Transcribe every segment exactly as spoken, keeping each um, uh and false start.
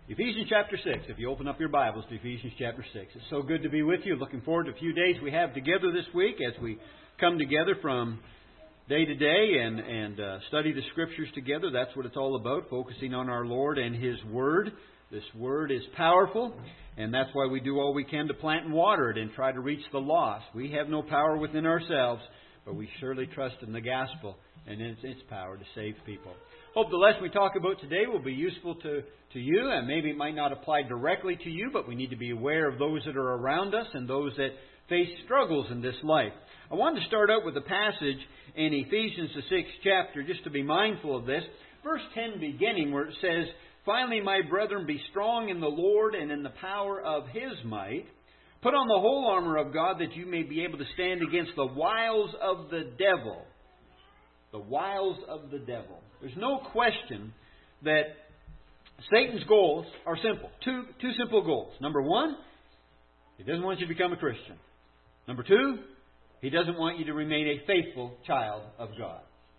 Ephesians chapter six, if you open up your Bibles to Ephesians chapter six. It's so good to be with you. Looking forward to a few days we have together this week as we come together from day to day and, and uh, study the Scriptures together. That's what it's all about, focusing on our Lord and His Word. This Word is powerful, and that's why we do all we can to plant and water it and try to reach the lost. We have no power within ourselves, but we surely trust in the gospel and in its power to save people. Hope the lesson we talk about today will be useful to, to you, and maybe it might not apply directly to you, but we need to be aware of those that are around us and those that face struggles in this life. I wanted to start out with a passage in Ephesians, the sixth chapter, just to be mindful of this. Verse ten beginning, where it says, "Finally, my brethren, be strong in the Lord and in the power of His might. Put on the whole armor of God that you may be able to stand against the wiles of the devil." The wiles of the devil. There's no question that Satan's goals are simple. Two, two simple goals. Number one, he doesn't want you to become a Christian. Number two, he doesn't want you to remain a faithful child of God.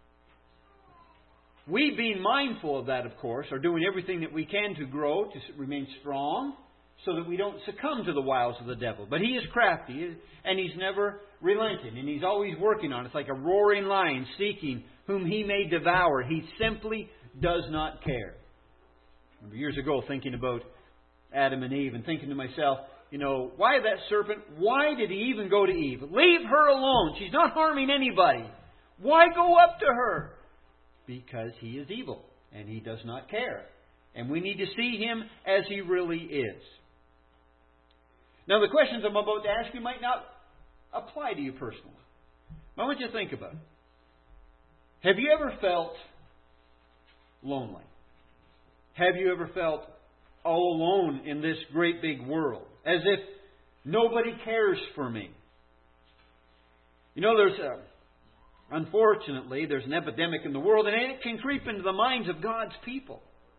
We, being mindful of that, of course, are doing everything that we can to grow, to remain strong, so that we don't succumb to the wiles of the devil. But he is crafty, and he's never relenting, and he's always working on it. It's like a roaring lion seeking whom he may devour. He simply does not care. I remember years ago thinking about Adam and Eve and thinking to myself, you know, why that serpent? Why did he even go to Eve? Leave her alone. She's not harming anybody. Why go up to her? Because he is evil, and he does not care. And we need to see him as he really is. Now, the questions I'm about to ask you might not apply to you personally. But I want you to think about it. Have you ever felt lonely? Have you ever felt all alone in this great big world? As if nobody cares for me? You know, there's a, unfortunately, there's an epidemic in the world, and it can creep into the minds of God's people.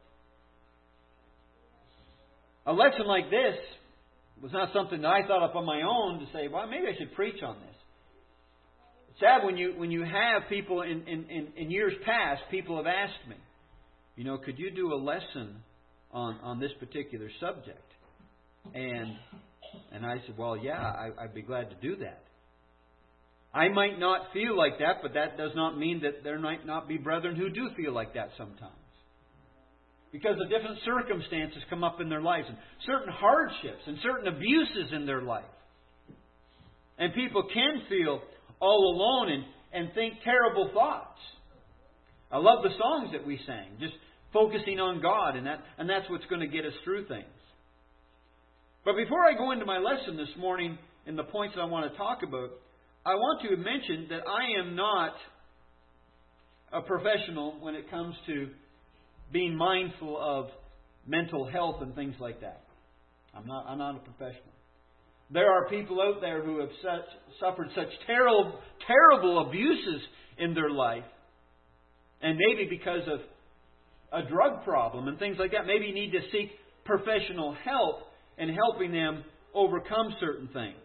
A lesson like this was not something that I thought up on my own to say, well, maybe I should preach on this. It's sad when you when you have people in, in, in, in years past, people have asked me, you know, could you do a lesson on, on this particular subject? And and I said, well, yeah, I, I'd be glad to do that. I might not feel like that, but that does not mean that there might not be brethren who do feel like that sometimes. Because of different circumstances come up in their lives, and certain hardships and certain abuses in their life. And people can feel all alone and, and think terrible thoughts. I love the songs that we sang, just focusing on God, and that and that's what's going to get us through things. But before I go into my lesson this morning and the points that I want to talk about, I want to mention that I am not a professional when it comes to being mindful of mental health and things like that. I'm not, I'm not a professional. There are people out there who have such, suffered such terrible, terrible abuses in their life. And maybe because of a drug problem and things like that, maybe you need to seek professional help in helping them overcome certain things.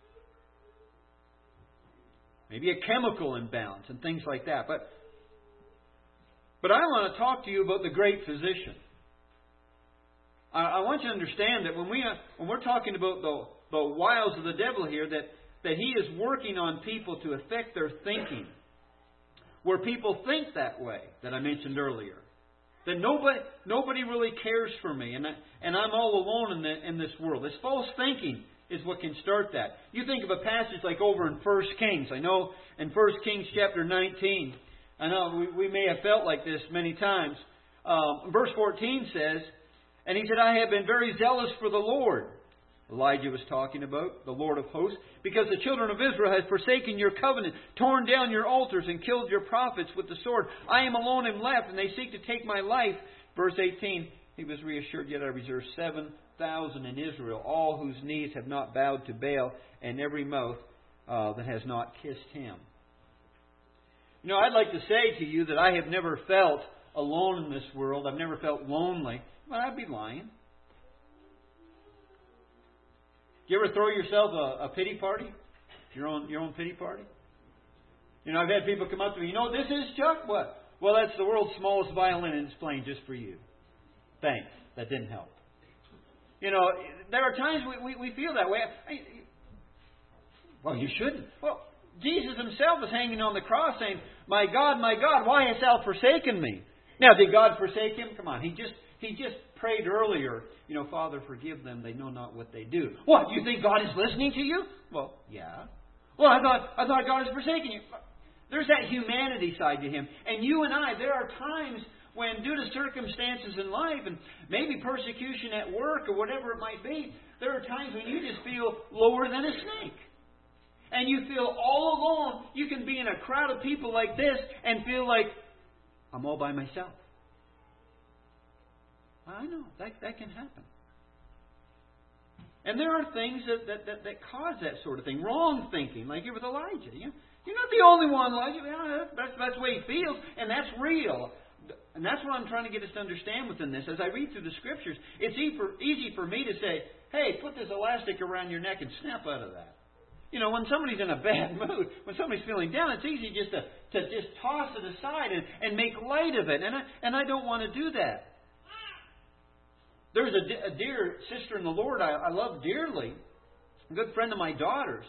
Maybe a chemical imbalance and things like that. But But I want to talk to you about the great physician. I, I want you to understand that when, we, when we're talking about the, the wiles of the devil here, that, that he is working on people to affect their thinking. Where people think that way, that I mentioned earlier. That nobody nobody really cares for me, and, I, and I'm all alone in, the, in this world. This false thinking is what can start that. You think of a passage like over in First Kings. I know in First Kings chapter nineteen, I know we, we may have felt like this many times. Um, verse fourteen says, "And he said, I have been very zealous for the Lord." Elijah was talking about the Lord of hosts. "Because the children of Israel have forsaken your covenant, torn down your altars, and killed your prophets with the sword. I am alone and left, and they seek to take my life." Verse eighteen, he was reassured, "Yet I reserve seven thousand in Israel, all whose knees have not bowed to Baal, and every mouth uh, that has not kissed him." You know, I'd like to say to you that I have never felt alone in this world. I've never felt lonely. But I'd be lying. Do you ever throw yourself a, a pity party? Your own your own pity party? You know, I've had people come up to me, you know, this is Chuck? What? Well, that's the world's smallest violin and it's playing just for you. Thanks. That didn't help. You know, there are times we, we, we feel that way. I, well, you shouldn't. Well, Jesus Himself was hanging on the cross saying, "My God, my God, why hast Thou forsaken me?" Now, did God forsake Him? Come on, He just He just prayed earlier, you know, "Father, forgive them, they know not what they do." What, you think God is listening to you? Well, yeah. Well, I thought I thought God has forsaken you. There's that humanity side to Him. And you and I, there are times when, due to circumstances in life, and maybe persecution at work or whatever it might be, there are times when you just feel lower than a snake. And you feel all alone. You can be in a crowd of people like this and feel like, I'm all by myself. I know, that, that can happen. And there are things that, that, that, that cause that sort of thing. Wrong thinking, like here with Elijah. You know, you're not the only one, Elijah. That's, that's the way he feels, and that's real. And that's what I'm trying to get us to understand within this. As I read through the Scriptures, it's easy for me to say, hey, put this elastic around your neck and snap out of that. You know, when somebody's in a bad mood, when somebody's feeling down, it's easy just to, to just toss it aside and, and make light of it. And I, and I don't want to do that. There's a, a dear sister in the Lord I, I love dearly, a good friend of my daughter's.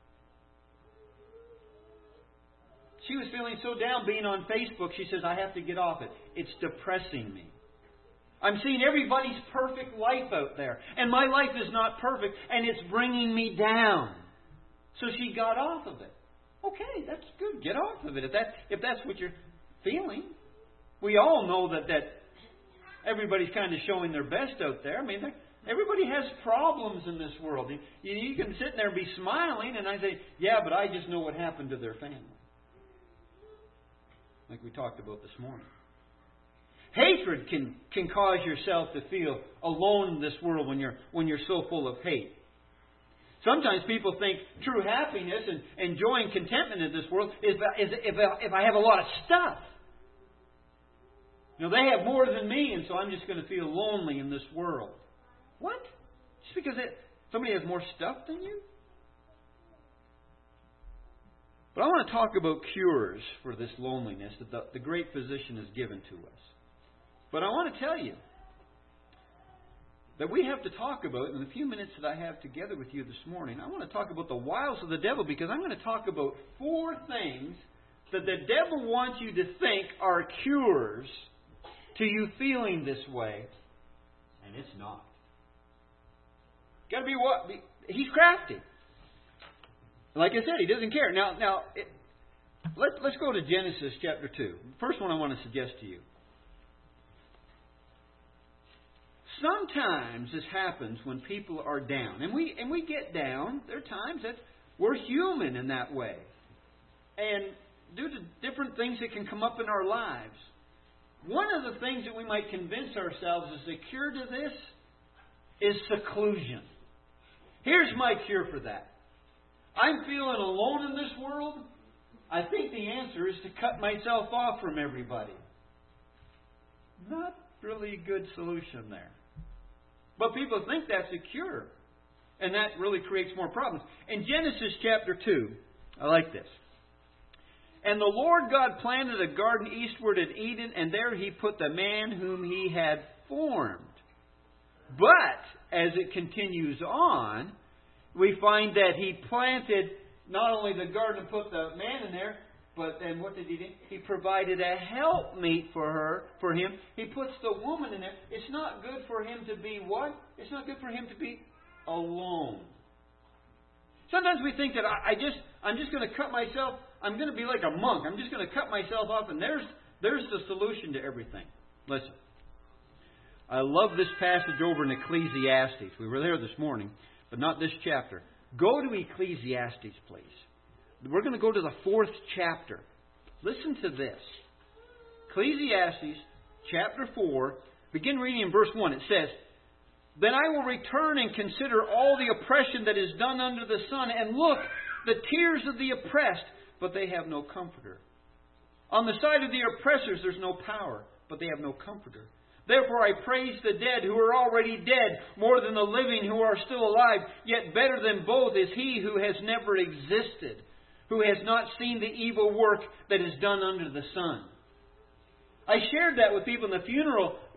She was feeling so down being on Facebook, she says, I have to get off it. It's depressing me. I'm seeing everybody's perfect life out there. And my life is not perfect, and it's bringing me down. So she got off of it. Okay, that's good. Get off of it if, that, if that's what you're feeling. We all know that, that everybody's kind of showing their best out there. I mean, everybody has problems in this world. You, you can sit there and be smiling, and I say, yeah, but I just know what happened to their family. Like we talked about this morning. Hatred can, can cause yourself to feel alone in this world when you're when you're so full of hate. Sometimes people think true happiness and, and joy and contentment in this world is, is if, if I have a lot of stuff. You know, they have more than me, and so I'm just going to feel lonely in this world. What? Just because it, somebody has more stuff than you? But I want to talk about cures for this loneliness that the, the great physician has given to us. But I want to tell you that we have to talk about, in the few minutes that I have together with you this morning, I want to talk about the wiles of the devil, because I'm going to talk about four things that the devil wants you to think are cures to you feeling this way, and it's not. Got to be what? Be, he's crafty. Like I said, he doesn't care. Now, now it, let, let's go to Genesis chapter two. First one I want to suggest to you. Sometimes this happens when people are down. And we and we get down. There are times that we're human in that way. And due to different things that can come up in our lives, one of the things that we might convince ourselves is the cure to this is seclusion. Here's my cure for that. I'm feeling alone in this world. I think the answer is to cut myself off from everybody. Not really a good solution there. But people think that's a cure. And that really creates more problems. In Genesis chapter two, I like this. And the Lord God planted a garden eastward in Eden, and there He put the man whom He had formed. But, as it continues on, we find that He planted not only the garden and put the man in there, but then what did He do? He provided a helpmeet for her, for him. He puts the woman in there. It's not good for him to be what? It's not good for him to be alone. Sometimes we think that I, I just, I'm just going to cut myself. I'm going to be like a monk. I'm just going to cut myself off, and there's, there's the solution to everything. Listen. I love this passage over in Ecclesiastes. We were there this morning, but not this chapter. Go to Ecclesiastes, please. We're going to go to the fourth chapter. Listen to this. Ecclesiastes chapter four, begin reading in verse one. It says, Then I will return and consider all the oppression that is done under the sun, and look, the tears of the oppressed, but they have no comforter. On the side of the oppressors there's no power, but they have no comforter. Therefore I praise the dead who are already dead more than the living who are still alive. Yet better than both is he who has never existed, who has not seen the evil work that is done under the sun. I shared that with people in the funeral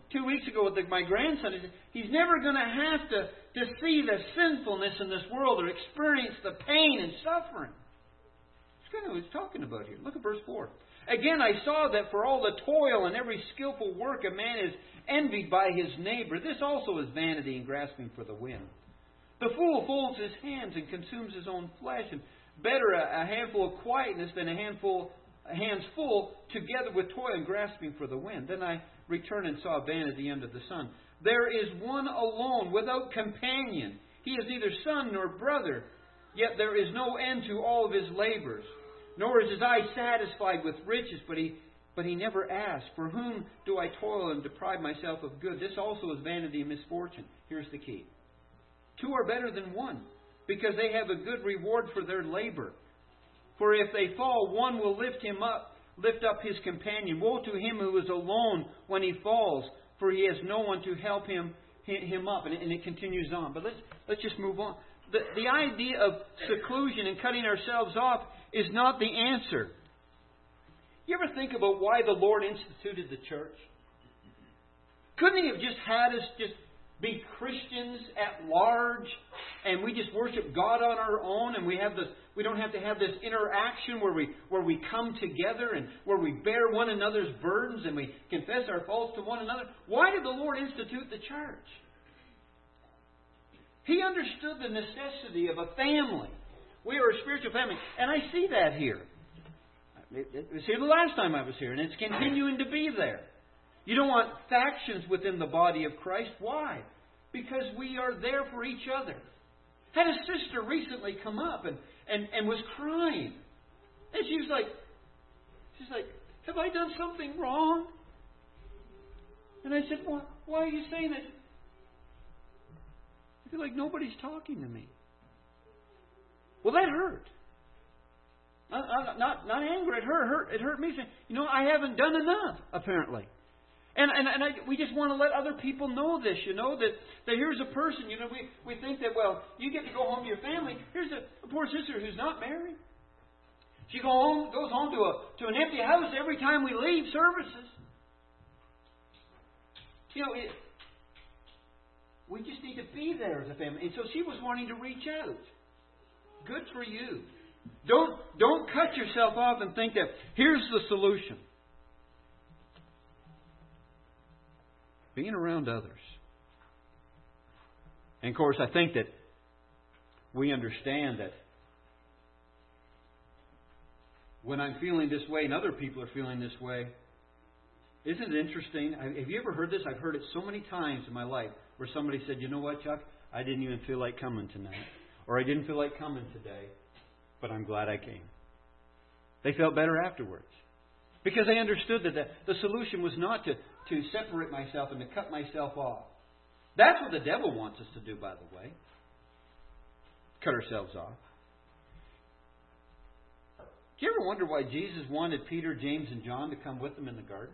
two weeks ago with the, my grandson. He said, he's never going to have to, to see the sinfulness in this world or experience the pain and suffering. That's kind of what he's talking about here. Look at verse four. Again, I saw that for all the toil and every skillful work a man is envied by his neighbor. This also is vanity and grasping for the wind. The fool folds his hands and consumes his own flesh, and better a, a handful of quietness than a handful hands full together with toil and grasping for the wind. Then I returned and saw vanity under the sun. There is one alone, without companion. He is neither son nor brother, yet there is no end to all of his labors. Nor is his eye satisfied with riches, but he but he never asks, for whom do I toil and deprive myself of good? This also is vanity and misfortune. Here's the key. Two are better than one, because they have a good reward for their labor. For if they fall, one will lift him up, lift up his companion. Woe to him who is alone when he falls, for he has no one to help him him up. And it, and it continues on. But let's let's just move on. The, the idea of seclusion and cutting ourselves off is not the answer. You ever think about why the Lord instituted the church? Couldn't He have just had us just be Christians at large, and we just worship God on our own, and we have this, we don't have to have this interaction where we where we come together and where we bear one another's burdens and we confess our faults to one another? Why did the Lord institute the church? He understood the necessity of a family. We are a spiritual family, and I see that here. It was here the last time I was here, and it's continuing to be there. You don't want factions within the body of Christ. Why? Because we are there for each other. Had a sister recently come up and, and, and was crying. And she was like, she's like, have I done something wrong? And I said, well, why are you saying that? I feel like nobody's talking to me. Well, that hurt. Not, not, not anger at her. It hurt, it hurt me. You know, I haven't done enough, apparently. And and, and I, we just want to let other people know this, you know, that, that here's a person, you know, we, we think that, well, you get to go home to your family. Here's a, a poor sister who's not married. She go home, goes home to a to an empty house every time we leave services. You know, it, we just need to be there as a family. And so she was wanting to reach out. Good for you. Don't, don't cut yourself off and think that here's the solution. Being around others. And of course, I think that we understand that when I'm feeling this way and other people are feeling this way, isn't it interesting? Have you ever heard this? I've heard it so many times in my life where somebody said, you know what, Chuck? I didn't even feel like coming tonight. Or I didn't feel like coming today. But I'm glad I came. They felt better afterwards. Because they understood that the, the solution was not to, to separate myself and to cut myself off. That's what the devil wants us to do, by the way. Cut ourselves off. Do you ever wonder why Jesus wanted Peter, James, and John to come with him in the garden?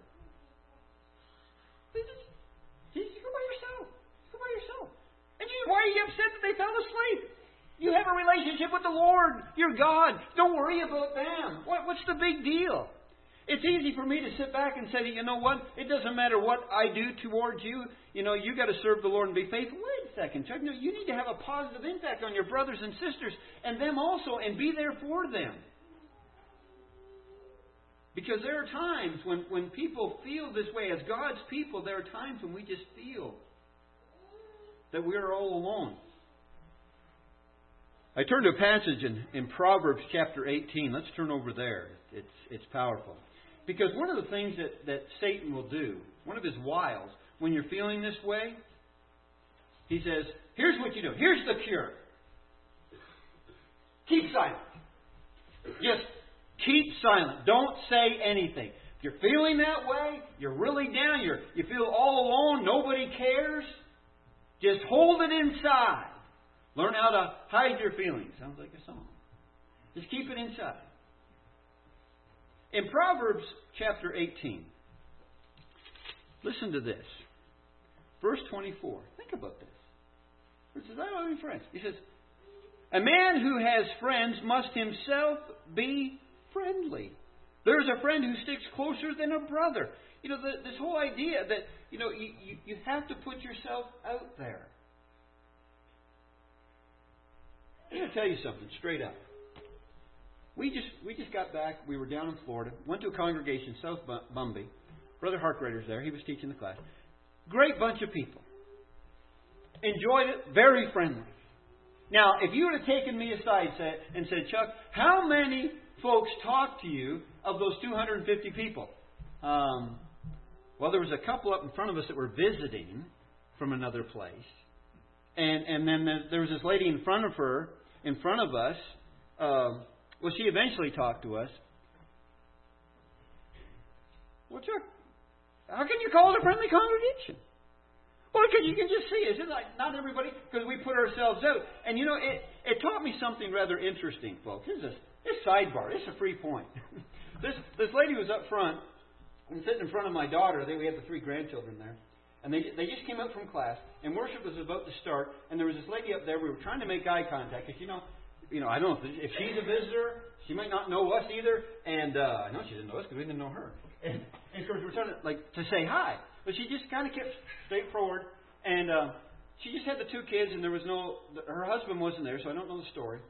Jesus, go by yourself. Go by yourself. And Jesus, why are you upset that they fell asleep? You have a relationship with the Lord, your God. Don't worry about them. What, what's the big deal? It's easy for me to sit back and say, you know what? It doesn't matter what I do towards you. You know, you got to serve the Lord and be faithful. Wait a second, Chuck. No, you need to have a positive impact on your brothers and sisters and them also, and be there for them. Because there are times when, when people feel this way as God's people, there are times when we just feel that we are all alone. I turn to a passage in, in Proverbs chapter eighteen. Let's turn over there. It's, it's powerful. Because one of the things that, that Satan will do, one of his wiles, when you're feeling this way, he says, here's what you do. Here's the cure. Keep silent. Just keep silent. Don't say anything. If you're feeling that way, you're really down, you're, you feel all alone, nobody cares, just hold it inside. Learn how to hide your feelings. Sounds like a song. Just keep it inside. In Proverbs chapter eighteen, listen to this. Verse twenty-four. Think about this. It says, I don't have any friends. He says, a man who has friends must himself be friendly. There is a friend who sticks closer than a brother. You know, the, this whole idea that, you know, you, you, you have to put yourself out there. I'm going to tell you something straight up. We just we just got back. We were down in Florida. Went to a congregation, South Bumby. Brother Harkrider's there. He was teaching the class. Great bunch of people. Enjoyed it. Very friendly. Now, if you would have taken me aside and said, Chuck, how many folks talked to you of those two hundred fifty people? Um, well, there was a couple up in front of us that were visiting from another place. And and then there was this lady in front of her, in front of us. Um, well, she eventually talked to us. Well, Chuck, how can you call it a friendly congregation? Well, because you can just see, it's like not everybody, because we put ourselves out. And you know, it, it taught me something rather interesting, folks. This is a, this sidebar. This is a free point. this this lady was up front and sitting in front of my daughter. They, we had the three grandchildren there. And they they just came out from class, and worship was about to start. And there was this lady up there. We were trying to make eye contact, because you know, you know, I don't know if, if she's a visitor, she might not know us either. And uh, I know she didn't know us because we didn't know her. And, and of course, we were trying to like to say hi, but she just kind of kept straight forward. And uh, she just had the two kids, and there was no, her husband wasn't there, so I don't know the story.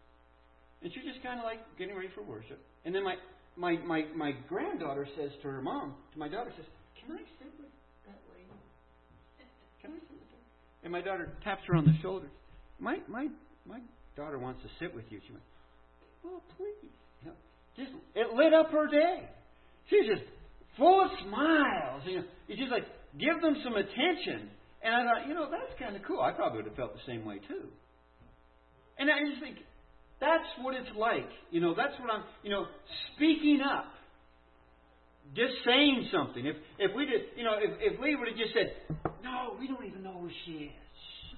And she was just kind of like getting ready for worship. And then my my my my granddaughter says to her mom, to my daughter, says, "Can I sit with that lady? Can I sit with her?" And my daughter taps her on the shoulder. My my my daughter wants to sit with you. She went, "Oh, please." You know, just it lit up her day. She was just full of smiles. You know, you just like give them some attention. And I thought, you know, that's kind of cool. I probably would have felt the same way too. And I just think that's what it's like. You know, that's what I'm. You know, speaking up. Just saying something. If if we did, you know, if, if Lee would have just said, "No, we don't even know who she is.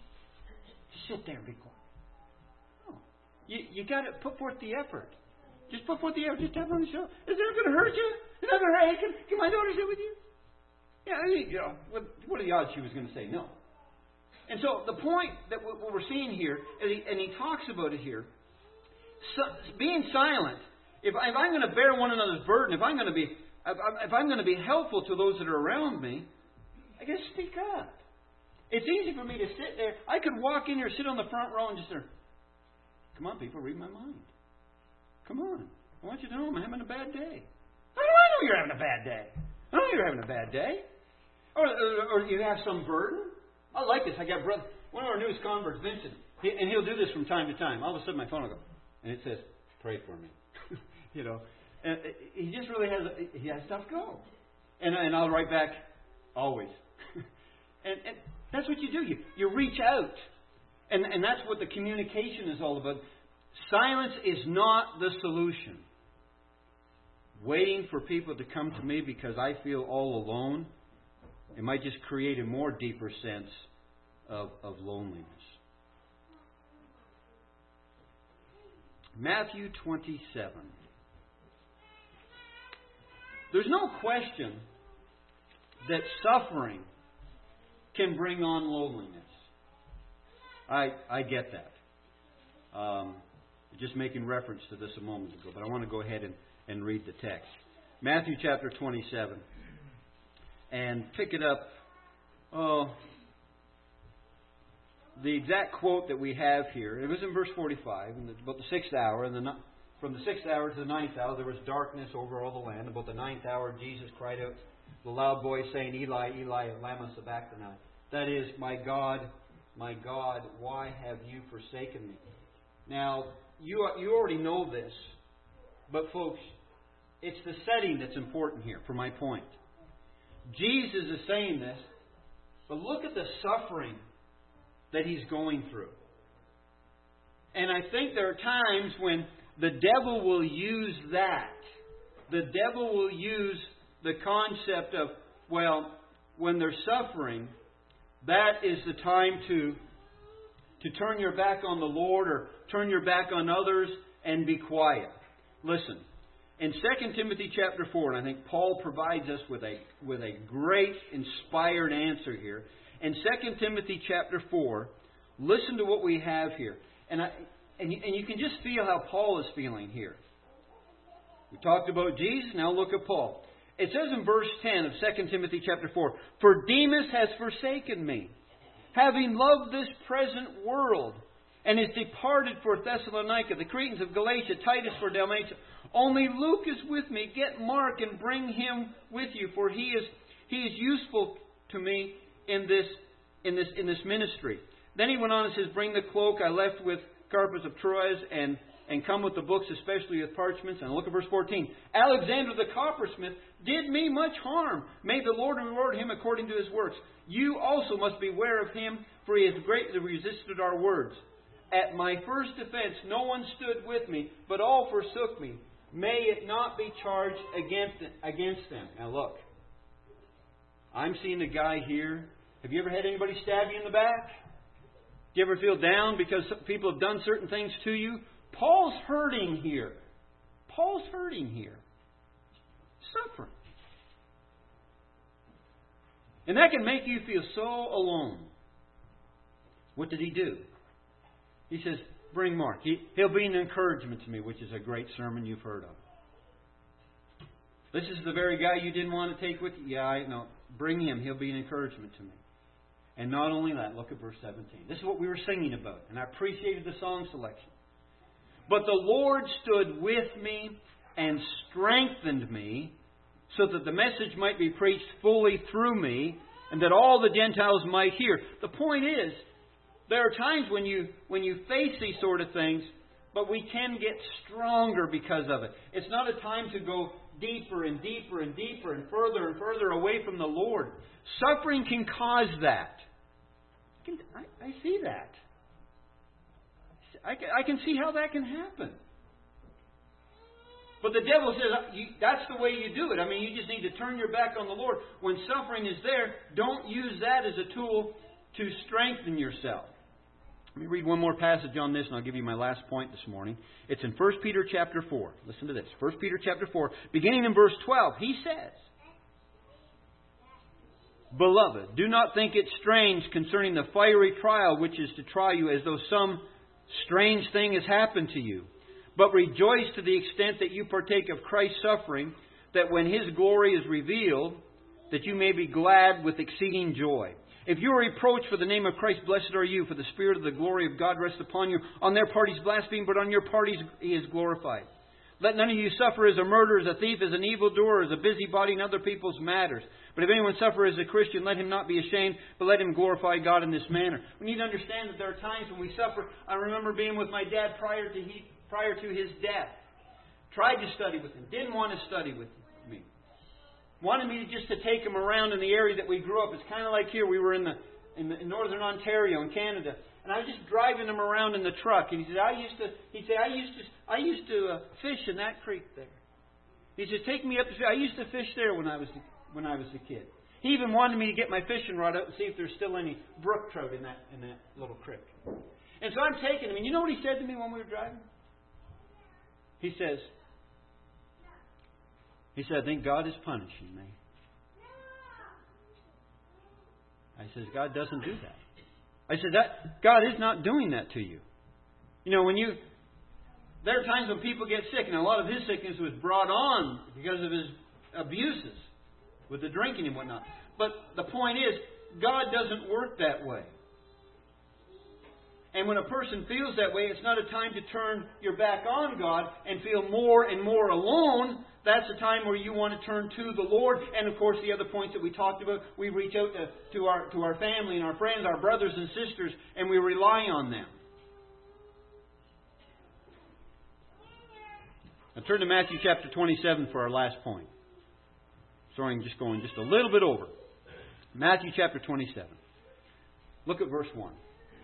Just sit there and be quiet." No, you you got to put forth the effort. Just put forth the effort. Just tap on the shoulder. Is that going to hurt you? Is that going to hurt? Hey, can, can my daughter sit with you? Yeah, I mean, you know, what, what are the odds she was going to say no? And so the point that what we're seeing here, and he, and he talks about it here, so, being silent. If, if I'm going to bear one another's burden, if I'm going to be If I'm going to be helpful to those that are around me, I got to speak up. It's easy for me to sit there. I could walk in here, sit on the front row, and just say, "Come on, people, read my mind. Come on. I want you to know I'm having a bad day." How do I know you're having a bad day? I know you're having a bad day. Or, or, or you have some burden. I like this. I got brother, one of our newest converts, Vincent, he, and he'll do this from time to time. All of a sudden, my phone will go, and it says, "Pray for me." you know. And he just really has he has stuff go, and and I'll write back always, and and that's what you do. You you reach out, and and that's what the communication is all about. Silence is not the solution. Waiting for people to come to me because I feel all alone, it might just create a more deeper sense of of loneliness. Matthew twenty-seven. There's no question that suffering can bring on loneliness. I I get that. Um, just making reference to this a moment ago, but I want to go ahead and, and read the text. Matthew chapter twenty-seven. And pick it up. Oh, the exact quote that we have here. It was in verse forty-five, and it's about the sixth hour, and the From the sixth hour to the ninth hour, there was darkness over all the land. About the ninth hour, Jesus cried out with a loud voice, saying, "Eli, Eli, lama sabachthani." That is, "My God, my God, why have you forsaken me?" Now, you you already know this, but folks, it's the setting that's important here, for my point. Jesus is saying this, but look at the suffering that He's going through. And I think there are times when the devil will use that. The devil will use the concept of, well, when they're suffering, that is the time to, to turn your back on the Lord or turn your back on others and be quiet. Listen, in Second Timothy chapter four, and I think Paul provides us with a, with a great inspired answer here. In Second Timothy chapter four, listen to what we have here. And I... And you, and you can just feel how Paul is feeling here. We talked about Jesus, now look at Paul. it says in verse ten of Second Timothy chapter four, "For Demas has forsaken me, having loved this present world, and is departed for Thessalonica, the Cretans of Galatia, Titus for Dalmatia. Only Luke is with me. Get Mark and bring him with you, for he is he is useful to me in this in this in this ministry." Then he went on and says, "Bring the cloak I left with Carpus of Troas, and and come with the books, especially with parchments." And look at verse fourteen. "Alexander the coppersmith did me much harm. May the Lord reward him according to his works. You also must beware of him, for he has greatly resisted our words. At my first defense no one stood with me, but all forsook me. May it not be charged against against them." Now look. I'm seeing a guy here. Have you ever had anybody stab you in the back? Do you ever feel down because people have done certain things to you? Paul's hurting here. Paul's hurting here. Suffering. And that can make you feel so alone. What did he do? He says, "Bring Mark. He, he'll be an encouragement to me," which is a great sermon you've heard of. This is the very guy you didn't want to take with you. Yeah, I know. Bring him. He'll be an encouragement to me. And not only that, look at verse seventeen. This is what we were singing about. And I appreciated the song selection. "But the Lord stood with me and strengthened me, so that the message might be preached fully through me, and that all the Gentiles might hear." The point is, there are times when you when you face these sort of things, but we can get stronger because of it. It's not a time to go deeper and deeper and deeper and further and further away from the Lord. Suffering can cause that. I, can, I, I see that. I can, I can see how that can happen. But the devil says, you, that's the way you do it. I mean, you just need to turn your back on the Lord. When suffering is there, don't use that as a tool to strengthen yourself. Let me read one more passage on this, and I'll give you my last point this morning. It's in First Peter chapter four. Listen to this. First Peter chapter four, beginning in verse twelve, he says, "Beloved, do not think it strange concerning the fiery trial which is to try you, as though some strange thing has happened to you. But rejoice to the extent that you partake of Christ's suffering, that when His glory is revealed, that you may be glad with exceeding joy. If you are reproached for the name of Christ, blessed are you, for the Spirit of the glory of God rests upon you. On their part He's blasphemed, but on your part He is glorified. Let none of you suffer as a murderer, as a thief, as an evildoer, as a busybody in other people's matters. But if anyone suffer as a Christian, let him not be ashamed, but let him glorify God in this manner." We need to understand that there are times when we suffer. I remember being with my dad prior to he, prior to his death. Tried to study with him. Didn't want to study with me. Wanted me just to take him around in the area that we grew up. It's kind of like here. We were in the in, the, in northern Ontario, in Canada. And I was just driving him around in the truck. And he said, I used to, he'd say, I used to, I used to uh, fish in that creek there. He said, take me up to fish. I used to fish there when I was when I was a kid. He even wanted me to get my fishing rod out and see if there's still any brook trout in that in that little creek. And so I'm taking him. And you know what he said to me when we were driving? He says, he said, "I think God is punishing me." I says, "God doesn't do that." I said, "That God is not doing that to you." You know, when you, there are times when people get sick, and a lot of his sickness was brought on because of his abuses with the drinking and whatnot. But the point is, God doesn't work that way. And when a person feels that way, it's not a time to turn your back on God and feel more and more alone. That's a time where you want to turn to the Lord. And of course, the other points that we talked about, we reach out to, to our to our family and our friends, our brothers and sisters, and we rely on them. Now turn to Matthew chapter twenty-seven for our last point. Sorry, I'm just going just a little bit over. Matthew chapter twenty-seven. Look at verse one.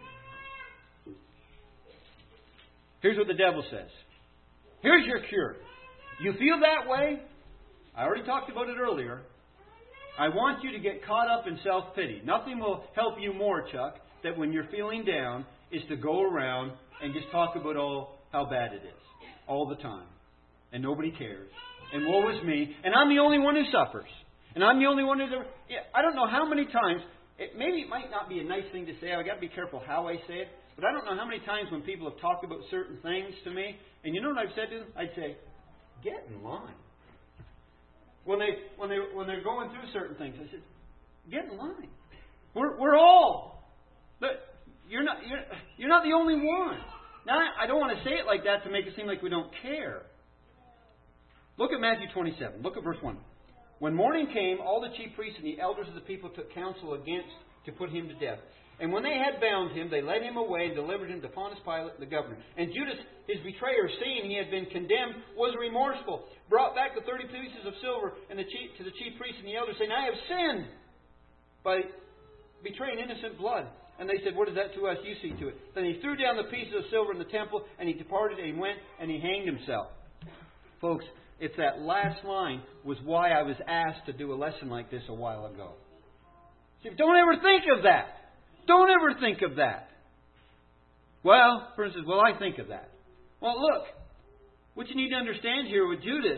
Here's what the devil says. Here's your cure. You feel that way? I already talked about it earlier. I want you to get caught up in self-pity. Nothing will help you more, Chuck, that when you're feeling down is to go around and just talk about all how bad it is. All the time. And nobody cares. And woe is me. And I'm the only one who suffers. And I'm the only one who's ever... I don't know how many times... It, maybe it might not be a nice thing to say. I've got to be careful how I say it. But I don't know how many times when people have talked about certain things to me, and you know what I've said to them? I'd say, get in line. when they when they when they're going through certain things. I said, get in line. We're we're all. But you're not you're, you're not the only one. Now I don't want to say it like that to make it seem like we don't care. Look at Matthew twenty-seven. Look at verse one. When morning came, all the chief priests and the elders of the people took counsel against to put him to death. And when they had bound him, they led him away and delivered him to Pontius Pilate, the governor. And Judas, his betrayer, seeing he had been condemned, was remorseful, brought back the thirty pieces of silver and the chief, to the chief priests and the elders, saying, I have sinned by betraying innocent blood. And they said, what is that to us? You see to it. Then he threw down the pieces of silver in the temple, and he departed, and he went, and he hanged himself. Folks, it's that last line was why I was asked to do a lesson like this a while ago. See, don't ever think of that. Don't ever think of that. Well, for instance, well, I think of that. Well, look, what you need to understand here with Judas,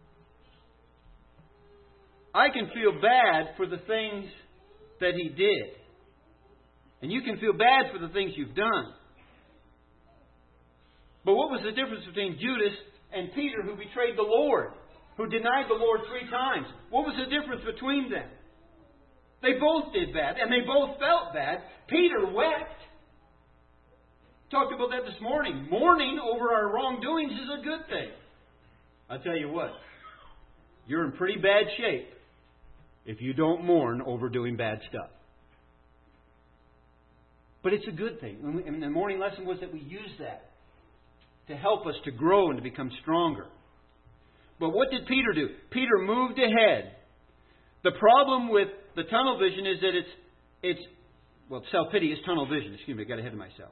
I can feel bad for the things that he did. And you can feel bad for the things you've done. But what was the difference between Judas and Peter, who betrayed the Lord, who denied the Lord three times? What was the difference between them? They both did bad, and they both felt bad. Peter wept. Talked about that this morning. Mourning over our wrongdoings is a good thing. I'll tell you what, you're in pretty bad shape if you don't mourn over doing bad stuff. But it's a good thing. I mean, the morning lesson was that we use that to help us to grow and to become stronger. But what did Peter do? Peter moved ahead. The problem with the tunnel vision is that it's, it's well, self-pity is tunnel vision. Excuse me, I got ahead of myself.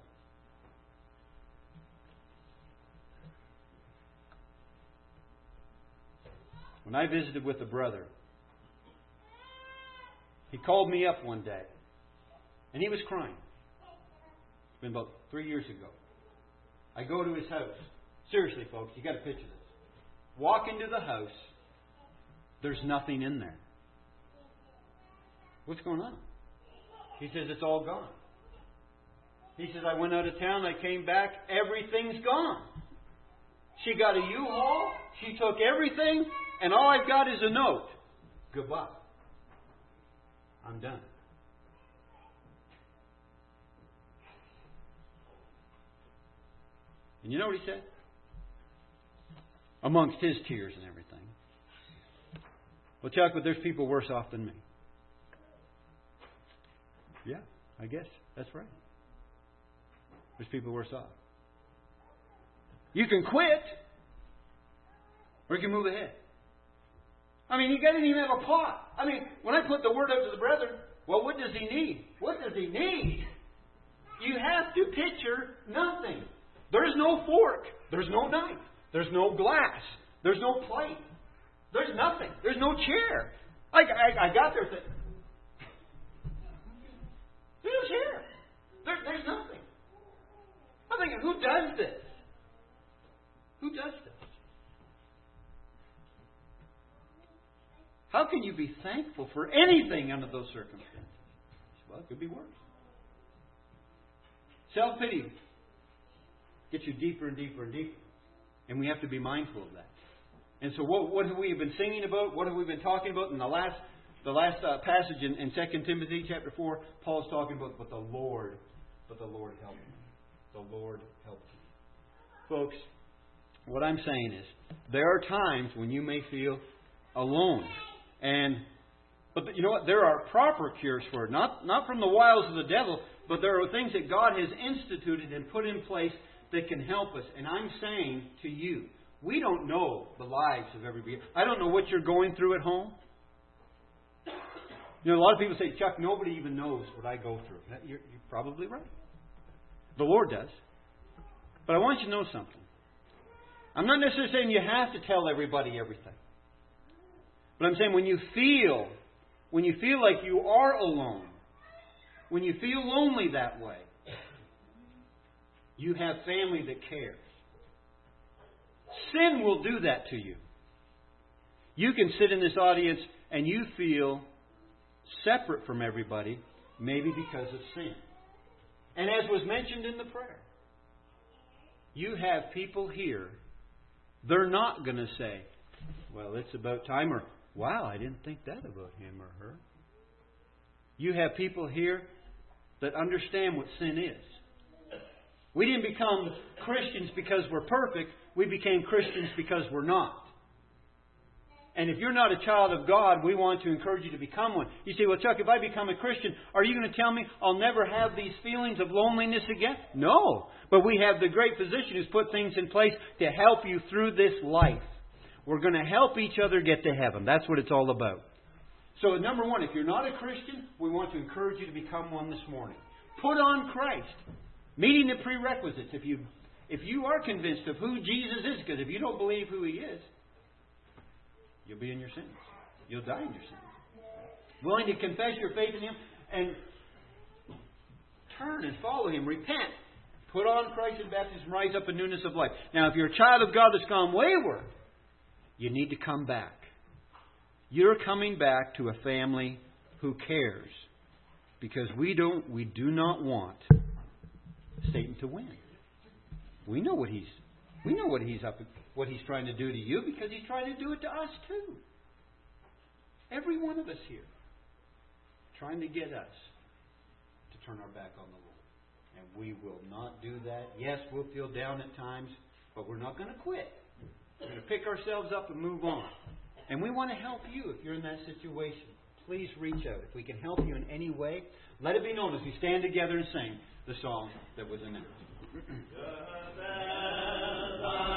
When I visited with a brother, he called me up one day, and he was crying. It's been about three years ago. I go to his house. Seriously, folks, you got to picture this. Walk into the house. There's nothing in there. What's going on? He says, it's all gone. He says, I went out of town, I came back, everything's gone. She got a U-Haul, she took everything, and all I've got is a note. Goodbye. I'm done. And you know what he said? Amongst his tears and everything. Well, Chuck, but there's people worse off than me. Yeah, I guess that's right. There's people worse off. You can quit, or you can move ahead. I mean, he didn't even have a pot. I mean, when I put the word out to the brethren, well, what does he need? What does he need? You have to picture nothing. There's no fork. There's no knife. There's no glass. There's no plate. There's nothing. There's no chair. I, I, I got there thinking, there's no chair. There, there's nothing. I'm thinking, who does this? Who does this? How can you be thankful for anything under those circumstances? Well, it could be worse. Self-pity gets you deeper and deeper and deeper. And we have to be mindful of that. And so what, what have we been singing about? What have we been talking about? In the last the last uh, passage in, in Second Timothy chapter four, Paul's talking about, but the Lord, but the Lord helped me. The Lord helped me. Folks, what I'm saying is, there are times when you may feel alone. And but you know what? There are proper cures for it. Not, not from the wiles of the devil, but there are things that God has instituted and put in place that can help us. And I'm saying to you, we don't know the lives of everybody. I don't know what you're going through at home. You know, a lot of people say, Chuck, nobody even knows what I go through. You're, you're probably right. The Lord does. But I want you to know something. I'm not necessarily saying you have to tell everybody everything. But I'm saying when you feel, when you feel like you are alone, when you feel lonely that way, you have family that cares. Sin will do that to you. You can sit in this audience and you feel separate from everybody, maybe because of sin. And as was mentioned in the prayer, you have people here, they're not going to say, well, it's about time, or Wow, I didn't think that about him or her. You have people here that understand what sin is. We didn't become Christians because we're perfect. We became Christians because we're not. And if you're not a child of God, we want to encourage you to become one. You say, well, Chuck, if I become a Christian, are you going to tell me I'll never have these feelings of loneliness again? No. But we have the great physician who's put things in place to help you through this life. We're going to help each other get to heaven. That's what it's all about. So, number one, if you're not a Christian, we want to encourage you to become one this morning. Put on Christ. Meeting the prerequisites. If you, if you are convinced of who Jesus is, because if you don't believe who He is, you'll be in your sins. You'll die in your sins. Willing to confess your faith in Him and turn and follow Him. Repent. Put on Christ in baptism. Rise up in newness of life. Now, if you're a child of God that's gone wayward, you need to come back. You're coming back to a family who cares. Because we don't, we do not want Satan to win. We know what he's, we know what he's up, what he's trying to do to you, because he's trying to do it to us too. Every one of us here, trying to get us to turn our back on the Lord, and we will not do that. Yes, we'll feel down at times, but we're not going to quit. We're going to pick ourselves up and move on. And we want to help you if you're in that situation. Please reach out. If we can help you in any way, let it be known as we stand together and sing the song that was announced.